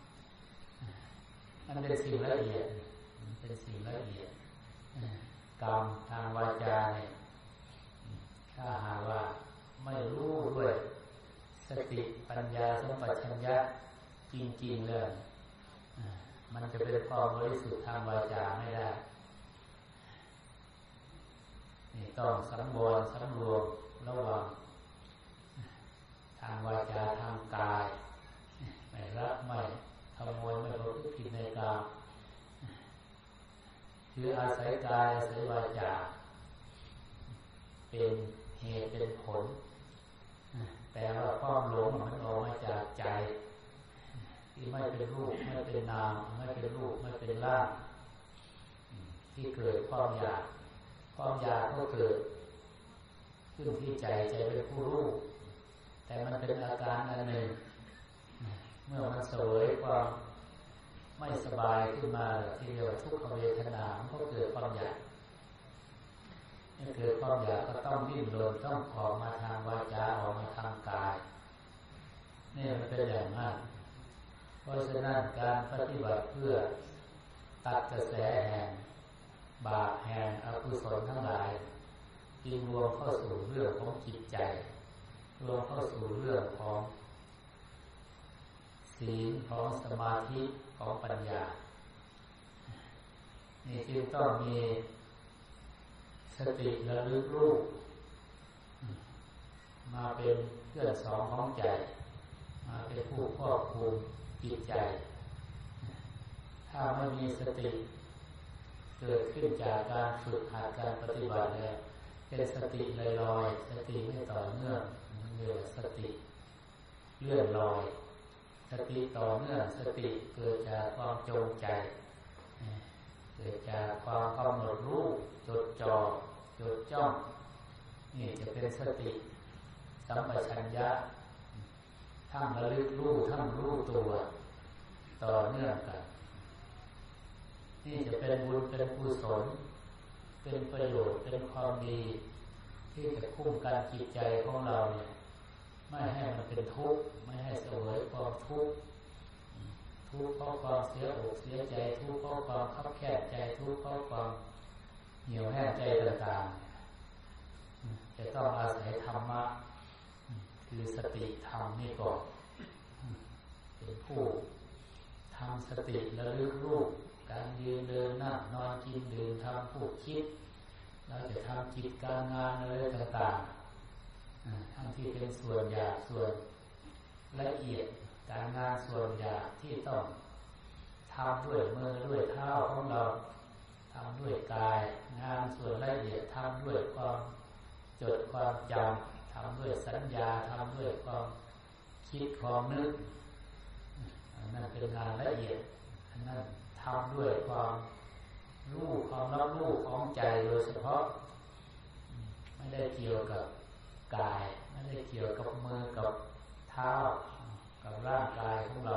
มันเป็นสิ่งละเอียดเป็นสิ่งละเอียดกรรมทางวาจาเนี่ยถ้าหากว่าไม่รู้ด้วยสติปัญญาสัมปชัญญะจริงๆเลยมันจะเป็นความบริสุทธิ์ทางวาจาไม่ได้นี่ต้องสังวรสำรวมระวังทางวาจาทางกายไม่รักไม่ขโมยไม่ประพฤติผิดในกามคืออาศัยกายอาศัยวาจาเป็นเหตุเป็นผลแต่ว่าความหลงมันออกมาจากใจที่ไม่เป็นรูปไม่เป็นนามไม่เป็นรูปไม่เป็นร่างที่เกิดความอยากความอยากก็เกิดขึ้นที่ใจใจเป็นผู้รู้แต่มันเป็นอาการอันหนึ่งเมื่อมันเสวยความไม่สบายขึ้นมาที่เรียกว่าทุกขเวทนามันก็เกิดความอยากเมื่อเกิดความอยากก็ต้องดิ้นรนต้องออกมาทางวาจาออกมาทางกายนี่มันเป็นอย่างนั้นเพราะฉะนั้นการปฏิบัติเพื่อตัดกระแสแห่งบาปแห่งอกุศลทั้งหลายจึงรวมเข้าสู่เรื่องของจิตใจรวมเข้าสู่เรื่องของศีลของสมาธิของปัญญานี่จึงต้องมีสติระลึกรู้มาเป็นเครื่องสอนของใจมาเป็นผู้ควบคุมจิตใจถ้าไม่มีสติเกิดขึ้นจากการฝึกหัดการปฏิบัติแล้วเป็นสติลอยๆสติไม่ต่อเนื่องเรียกว่าสติเลื่อนลอยสติต่อเนื่องสติเกิดจากความจงใจเกิดจากความกำหนดรู้จดจ่อจดจ้องนี่จะเป็นสติสัมปชัญญะทั้งระลึกรู้ทั้งรู้ตัวต่อเนื่องกันนี่จะเป็นบุญเป็นกุศลเป็นประโยชน์เป็นความดีที่จะคุ้มกันจิตใจของเราเนี่ยไม่ให้มันเป็นทุกข์ไม่ให้เสวยความทุกข์ทุกข์เพราะความเสียอกเสียใจทุกข์เพราะความคับแคบใจทุกข์เพราะความเหี่ยวแห้งใจต่างๆจะต้องอาศัยธรรมะคือสติธรรมนี่ก่อนเป็นผู้ทำสติระลึกรู้การยืนเดินนั่งนอนกินดื่มทำพูดคิดเราจะทำกิจการงานอะไรต่างๆทั้งที่เป็นส่วนหยาบส่วนละเอียดการงานส่วนหยาบที่ต้องทำด้วยมือด้วยเท้าของเราทำด้วยกายงานส่วนละเอียดทำด้วยความจดความจำทำด้วยสัญญาทำด้วยความคิดความนึกนั่นเป็นงานละเอียดนั่นทำด้วยความรู้ความรับรู้ของใจโดยเฉพาะไม่ได้เกี่ยวกับกายไม่ได้เกี่ยวกับมือกับเท้ากับร่างกายของเรา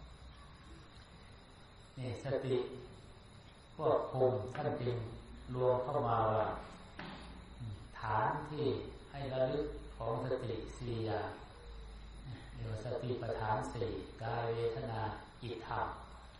นี่สติควบคุมท่านจึงรวมเข้ามาว่าฐานที่ให้ระลึกของสติสี่อย่างเรียกว่าสติปัฏฐานสี่กายเวทนาจิตธรรม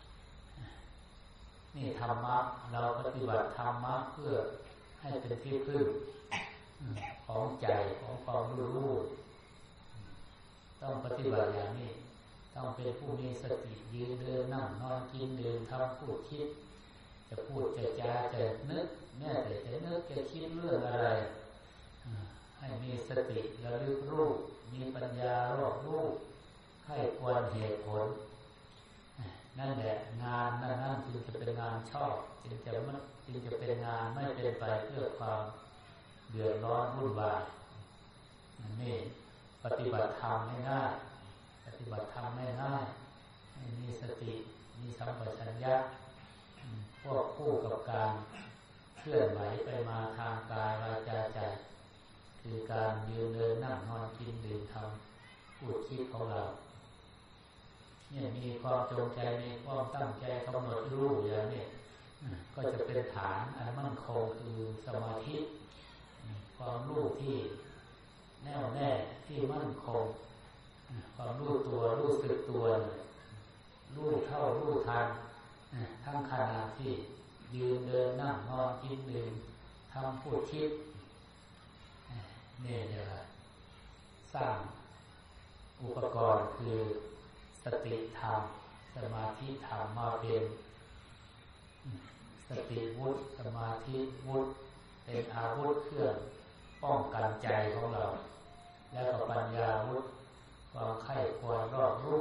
นี่ธรรมะเราปฏิบัติธรรมะเพื่อให้เป็นที่พึ่งของใจของความรู้ต้องปฏิบัติอย่างนี้ต้องเป็นผู้มีสติยืนเดินนั่งนอนกินดื่มทำพูดคิดจะพูดจะจาจะนึกแม้แต่จะนึกจะคิดเรื่องอะไรให้มีสติระลึกรู้มีปัญญารอบรู้ให้ควรเหตุผลนั่นแหละงานนั่นนั่นจึงจะเป็นงานชอบจึงจะไม่จึงจะเป็นงานไม่เป็นไปเพื่อความเดือดร้อนวุ่นวายนี่ปฏิบัติธรรมไม่ง่ายปฏิบัติธรรมไม่ง่ายมีสติมีสัมปชัญญะควบคู่กับการเคลื่อนไหวไปมาทางกายวาจาใจคือการยืนเดินนั่งนอนกินดื่มทำพูดคิดของเราเนี่ยมีความจงใจมีความตั้งใจกำหนดรู้อย่างนี้ก็จะเป็นฐานอันมั่นคงคือสมาธิความรู้ที่แน่วแน่ที่มั่นคงความรู้ตัวรู้สึกตัวรู้เท่ารู้ทันทั้งขณะที่ยืนเดินนั่งนอนกินดื่มทำพูดคิดนี่เนี่ยสร้างอุปกรณ์คือสติธรรมสมาธิธรรมมาเป็นสติวุฒิสมาธิวุฒิเป็นอาวุธเครื่องป้องกันใจของเราแล้วก็ปัญญาวุฒิความใคร่ควรรอบรู้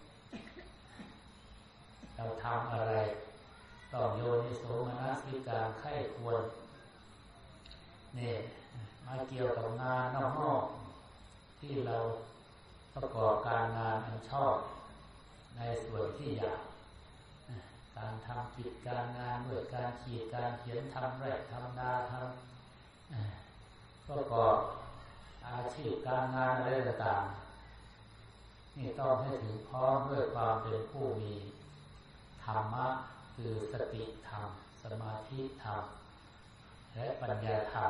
เราทำอะไรต้องโยนิโสมนสิการใคร่ควรนี่มาเกี่ยวกับงานนอกๆที่เราประกอบการงานอันชอบในส่วนที่อยากการทำกิจการงานด้วยการขีดการเขียนทำไร่ทำนาทำประกอบอาชีพการงานอะไรต่างๆนี่ต้องให้ถึงพร้อมด้วยความเป็นผู้มีธรรมะคือสติธรรมสมาธิธรรมและปัญญาธรรม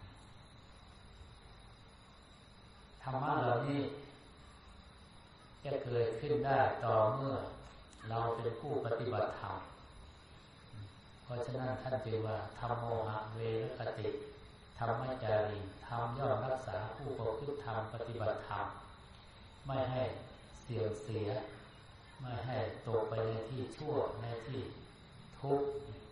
ธรรมะเหล่านี้จะเกิดขึ้นได้ต่อเมื่อเราเป็นผู้ปฏิบัติธรรมเพราะฉะนั้นท่านจึงว่าธัมโมหะเวรคติธรรมจารีธรรมย่อมรักษาผู้ประพฤติธรรมปฏิบัติธรรมไม่ให้เสื่อมเสียไม่ให้ตกไปในที่ชั่วในที่ทุกข์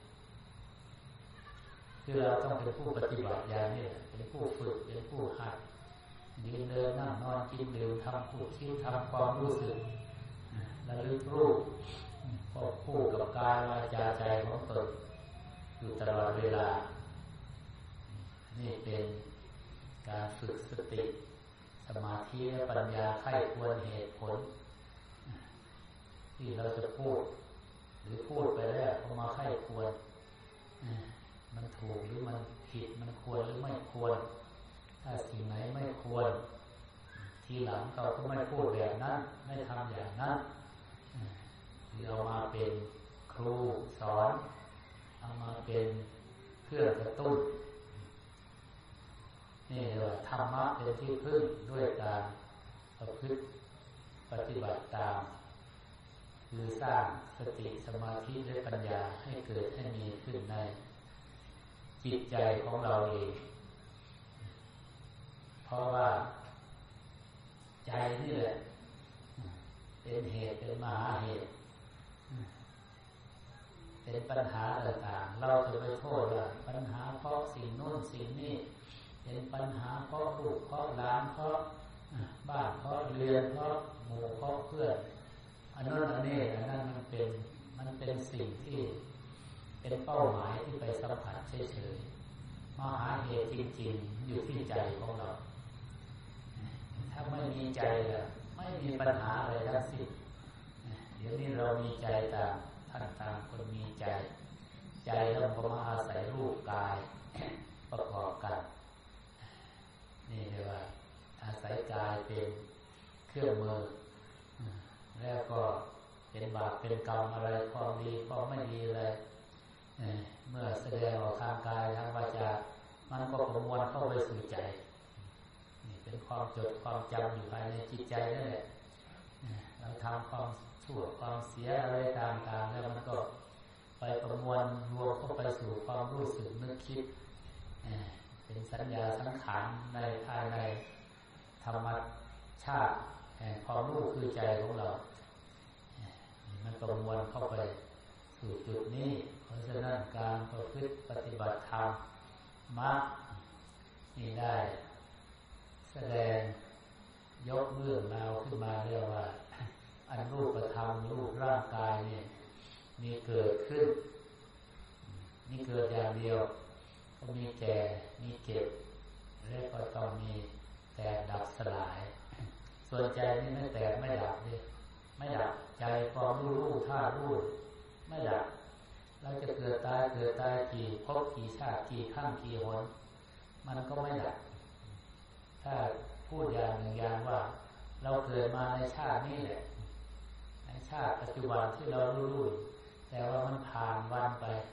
คือเราต้องเป็นผู้ปฏิบัติอย่างนี้เป็นผู้ฝึกเป็นผู้หัดยืนเดินนั่งนอนกินดื่มทำพูดคิดทำความรู้สึกระลึกรู้ควบคู่กับกายวาจาใจของตนอยู่ตลอดเวลานี่เป็นการฝึกสติสมาธิและปัญญาไข้ควรเหตุผลที่เราจะพูดหรือพูดไปแล้วเอามาไข้ควรมันถูกหรือมันผิดมันควรหรือไม่ควรถ้าสิ่งไหนไม่ควรทีหลังเราก็ไม่พูดแบบนั้นไม่ทำอย่างนั้นหรือเอามาเป็นครูสอนเอามาเป็นเครื่องกระตุ้นนี่เรียกว่าธรรมะเป็นที่พึ่งด้วยการประพฤติปฏิบัติตามคือสร้างสติสมาธิและปัญญาให้เกิดให้มีขึ้นในจิตใจของเราเองเพราะว่าใจนี่แหละเป็นเหตุเป็นมหาเหตุเป็นปัญหาต่างๆเราจะไปโทษว่าปัญหาเพราะสิ่งโน้นสิ่งนี้เป็นปัญหาเพราะลูกเพราะหลานเพราะบ้านเพราะเรือนเพราะหมู่เพราะเพื่อนอันนั้นอันนี้อันนั้นมันเป็นมันเป็นสิ่งที่เป็นเป้าหมายที่ไปสัมผัสเฉยๆมหาเหตุจริงๆอยู่ที่ใจของเราถ้าไม่มีใจแล้วไม่มีปัญหาอะไรทั้งสิ้นเดี๋ยวนี้เรามีใจต่างท่านต่างคนมีใจใจเราก็มาอาศัยรูปกายประกอบกันนี่เรียกว่าอาศัยกายเป็นเครื่องมือแล้วก็เป็นบาปเป็นกรรมอะไรความดีความไม่ดีอะไรเมื่อแสดงออกทางกายทางวาจามันก็ประมวลเข้าไปสู่ใจนี่เป็นความจดความจำอยู่ภายในจิตใจนั่นแหละเราทำความชั่วความเสียอะไรต่างๆแล้วมันก็ไปประมวลรวมเข้าไปสู่ความรู้สึกนึกคิดเป็นสัญญาสังขารในภายในธรรมชาติแห่งความรู้คือใจของเรามันประมวลเข้าไปสู่จุดนี้เพราะฉะนั้นการประพฤติปฏิบัติธรรมมรรคนี่ได้แสดงยกเรื่องราวขึ้นมาเรียกว่าอันรูปธรรมรูปร่างกายเนี่ยมีเกิดขึ้นมีเกิดอย่างเดียวก็มีแก่มีเก็บและก็ต้องมีแตกดับสลายส่วนใจนี่ไม่แตกไม่ดับเลยไม่ดับใจความรู้รู้ท่ารู้ไม่ดับเราจะเกิดตายเกิดตายกี่ภพกี่ชาติกี่ครั้งกี่หนมันก็ไม่ดับถ้าพูดอย่างหนึ่งอย่างว่าเราเกิดมาในชาตินี้แหละในชาติปัจจุบันที่เรารู้รู้แต่ว่ามันผ่านวันไป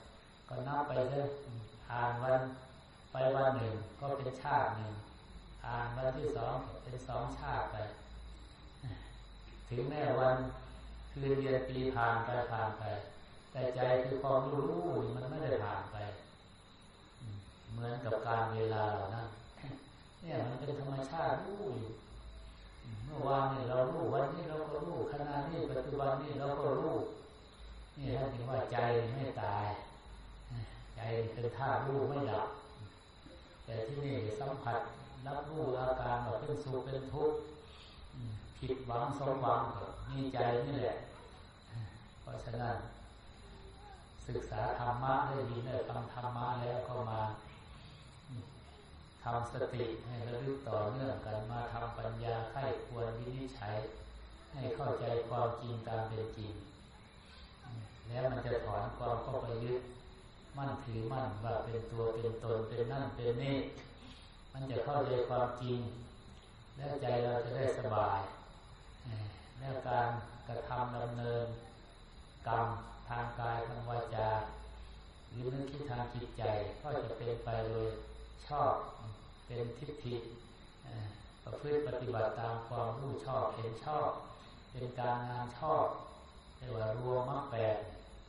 ก็นับไปเถอะผ่านวันไปวันหนึ่งก็เป็นชาติหนึ่งผ่านวันที่สองเป็นสองชาติไปถึงแม้วันคืนเดือนปีผ่านไปผ่านไปแต่ใจคือความรู้รู้มันไม่ได้ผ่านไปเหมือนกับการเวลาเหล่านั้นเนี่ยมันเป็นธรรมชาติรู้อยู่เมื่อวานนี่เรารู้วันนี้เราก็รู้ขณะนี้ปัจจุบันนี้เราก็รู้นี่ท่านจึงว่าใจไม่ตายใจเป็นธาตุรู้ไม่ดับแต่ที่นี่สัมผัสรับรู้อาการแบบเป็นสุขเป็นทุกข์ผิดหวังสมหวังมีใจนี่แหละเพราะฉะนั้นศึกษาธรรมะได้ดีเลยฟังธรรมะแล้วก็มาทำสติให้ระลึกต่อเนื่องกันมาทำปัญญาไข้ควรวินิจฉัยให้เข้าใจความจริงตามเป็นจริงแล้วมันจะถอนความเข้าไปยึดมั่นถือมั่นว่าเป็นตัวเป็นตนเป็นนั่นเป็นนี่มันจะเข้าใจความจริงแล้วใจเราจะได้สบายแล้วการกระทำดำเนินกรรมทางกายทางวาจาหรือนึกคิดทางจิตใจก็จะเป็นไปโดยชอบเป็นทิฏฐิประพฤติปฏิบัติตามความรู้ชอบเห็นชอบเป็นการงานชอบเรียกว่ารวมมรรคแปด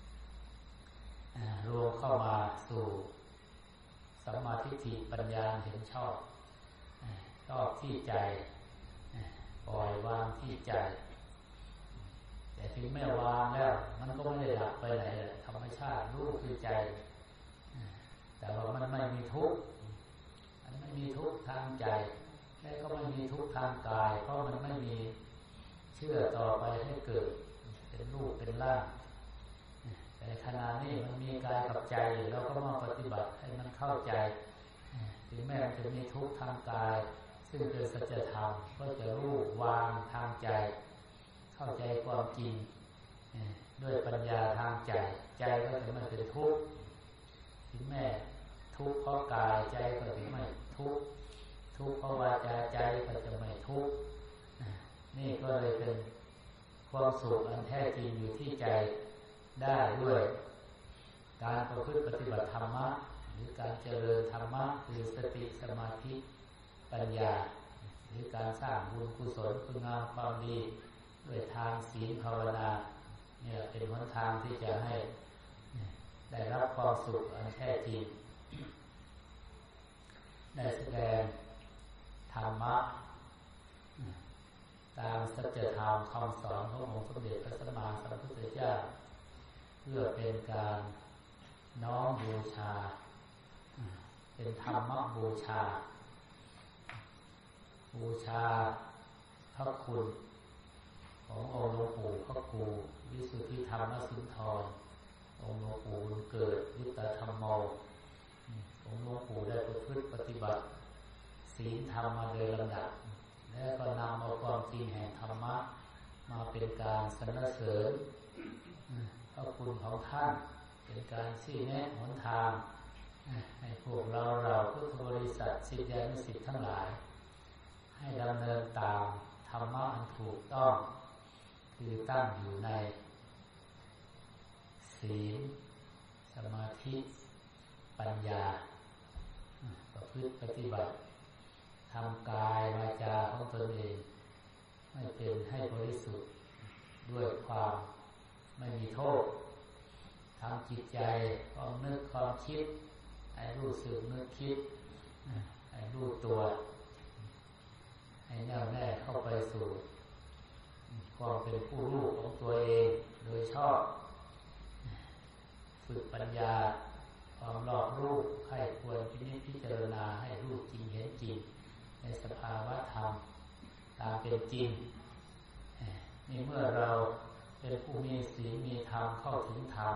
รวมเข้ามาสู่สัมมาทิฏฐิปัญญาเห็นชอบชอบที่ใจปล่อยวางที่ใจแต่ถึงแม้วางแล้วมันก็ไม่ได้หลับไปไหนธรรมชาติรู้คือใจแต่ว่ามันไม่มีทุกข์มันไม่มีทุกข์ทางใจและก็ไม่มีทุกข์ทางกายเพราะมันไม่มีเชื่อต่อไปให้เกิดเป็นรูปเป็นร่างแต่ขณะนี้มันมีกายกับใจอยู่เราก็มาปฏิบัติให้มันเข้าใจถึงแม้มันจะมีทุกข์ทางกายซึ่งเป็นสัจธรรมก็จะรู้วางทางใจเข้าใจความจริงด้วยปัญญาทางใจใจก็จะไม่เป็นทุกข์ถึงแม้ทุกข์เพราะกายใจก็จะไม่ทุกข์ทุกข์เพราะวาจาใจก็จะไม่ทุกข์นี่ก็เลยเป็นความสุขอันแท้จริงอยู่ที่ใจได้ด้วยการประพฤติปฏิบัติธรรมะหรือการเจริญธรรมะคือสติสมาธิปัญญาหรือการสร้างบุญกุศลคุณงามความดีด้วยทางศีลภาวนาเนี่ยเป็นหนทางที่จะให้ได้รับความสุขอันแท้จริงได้แสดงธรรมะตามสัจธรรมคำสอนขององค์สมเด็จพระสัมมาสัมพุทธเจ้าเพื่อเป็นการน้อมบูชาเป็นธรรมบูชาบูชาพระคุณขององค์หลวงปู่พระครูวิสุทธิธรรมสุนทรองค์หลวงปู่บุญเกิดยุตตธรรมโมองค์หลวงปู่ได้ประพฤติปฏิบัติศีลธรรมมาโดยลำดับและก็นำเอาความจริงแห่งธรรมะมาเป็นการสรรเสริญพระคุณของท่านเป็นการชี้แนะหนทางให้พวกเราเราพุทธบริษัทศิษยานุศิษย์ทั้งหลายให้ดำเนินตามธรรมะอันถูกต้องคือตั้งอยู่ในศีลสมาธิปัญญาประพฤติปฏิบัติทำกายวาจาของตนเองให้เป็นให้บริสุทธิ์ด้วยความไม่มีโทษทำจิตใจความนึกความคิดให้รู้สึกนึกคิดให้รู้ตัวให้แน่วแน่เข้าไปสู่ความเป็นผู้รู้ของตัวเองโดยชอบฝึกปัญญาความรอบรู้ใครควรพินิจพิจารณาให้รู้จริงเห็นจริงในสภาวะธรรมตามเป็นจริงนี่เมื่อเราเป็นผู้มีศีลมีธรรมเข้าถึงธรรม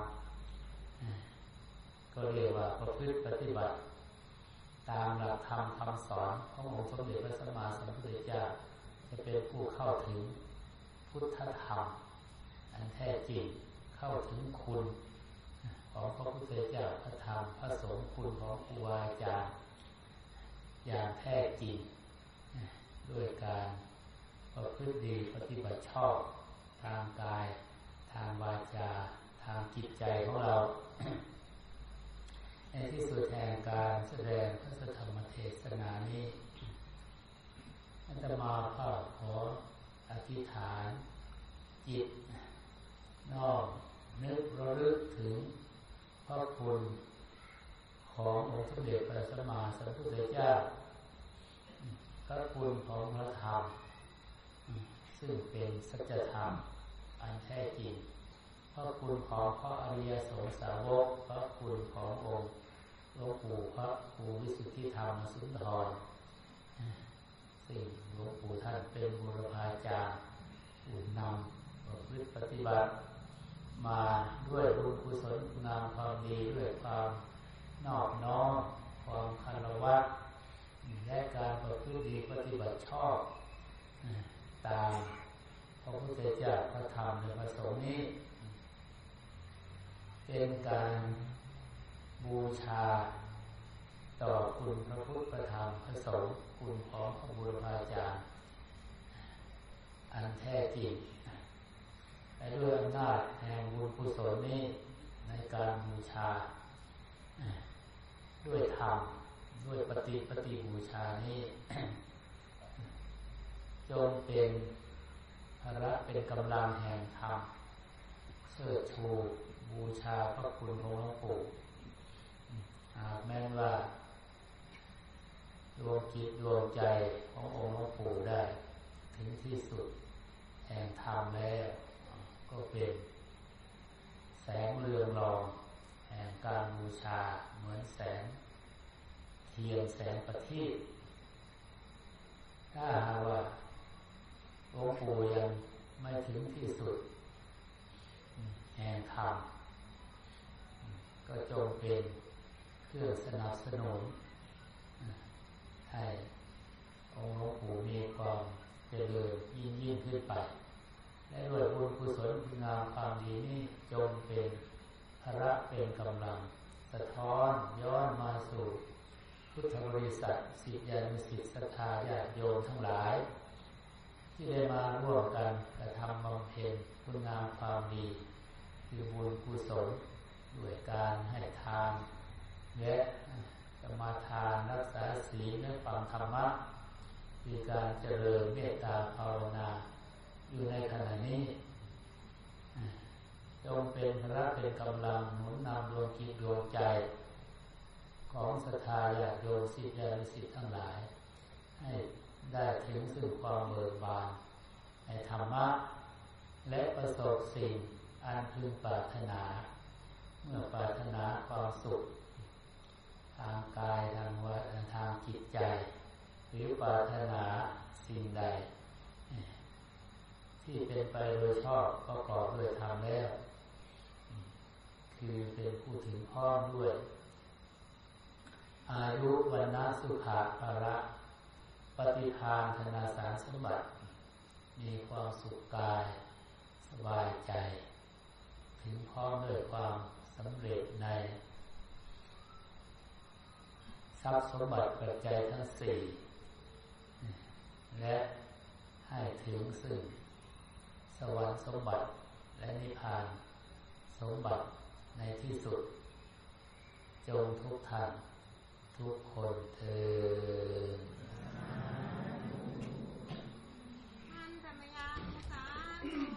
ก็เรียกว่าประพฤติปฏิบัติตามหลักธรรมคำสอนขององค์สมเด็จพระสัมมาสัมพุทธเจ้าจะเป็นผู้เข้าถึงพุทธธรรมอันแท้จริงเข้าถึงคุณของพระพุทธเจ้าพระธรรมพระสงฆ์คุณของครูบาอาจารย์อย่างแท้จริงด้วยการประพฤติดีปฏิบัติชอบทางกายทางวาจาทางจิตใจของเราในที่สุดแห่งการแสดงพระธรรมเทศนานี้อาตมาภาพขออธิษฐานจิตน้อมนึกระลึกถึงพระคุณขององค์สมเด็จพระสัมมาสัมพุทธเจ้าพระคุณของพระธรรมซึ่งเป็นสัจธรรมอันแท้จริงพระคุณของพระอริยสงฆ์สาวกพระคุณขององค์หลวงปู่พระครูวิสุทธิธรรมสุนทรซึ่งหลวงปู่ท่านเป็นบูรพาจารย์ผู้นำประพฤติปฏิบัติมาด้วยบุญกุศลงามความดีด้วยความนอบน้อมความคารวะและการประพฤติดีปฏิบัติชอบตามพระพุทธเจ้าพระธรรมและพระสงฆ์นี้เป็นการบูชาต่อคุณพระพุทธพระธรรมพระสงฆ์คุณของพระบูรพาจารย์อันแท้จริงและด้วยอำนาจแห่งบุญกุศลนี้ในการบูชาด้วยธรรมด้วยปฏิปฏิบูชานี้ จงเป็นภาระเป็นกำลังแห่งธรรมเชิดชูบูชาพระคุณของหลวงปู่หากแม้นว่าดวงจิตดวงใจขององค์หลวงปู่ได้ถึงที่สุดแห่งธรรมแล้วก็เป็นแสงเรืองรองแห่งการบูชาเหมือนแสงเทียนแสงประทีปถ้าหากว่าหลวงปู่ยังไม่ถึงที่สุดแห่งธรรมก็จงเป็นเครื่องสนับสนุนให้องค์หลวงปู่มีความเจริญยิ่งยิ่งขึ้นไปและด้วยบุญกุศลคุณงามความดีนี้จงเป็นภาระเป็นกำลังสะท้อนย้อนมาสู่พุทธบริษัทศิษยานุศิษย์ศรัทธาญาติโยมทั้งหลายที่ได้มาร่วมกันกระทำบำเพ็ญคุณงามความดีคือบุญกุศลด้วยการให้ทานและสมาทานรักษาศีลและฟังธรรมะคือการเจริญเมตตาภาวนาอยู่ในขณะนี้จงเป็นพระเป็นกำลังหนุนนำดวงจิตดวงใจของศรัทธาญาติโยมศิษยานุศิษย์ทั้งหลายให้ได้ถึงซึ่งความเบิกบานในธรรมะและประสบสิ่งอันพึงปรารถนาเมื่อปรารถนาความสุขทางกายทางวาจาทางจิตใจหรือปรารถนาสิ่งใดที่เป็นไปโดยชอบประกอบด้วยธรรมแล้วคือเป็นผู้ถึงพร้อมด้วยอายุวันนะสุขะภระปฏิภาณธนาสารสมบัติมีความสุขกายสบายใจถึงพร้อมด้วยความสำเร็จในทรัพย์สมบัติปัจจัยทั้งสี่และให้ถึงซึ่งสวรรค์สมบัติและนิพพานสมบัติในที่สุดจงทุกท่านทุกคนเถิดท่านธรรมยังสาธุ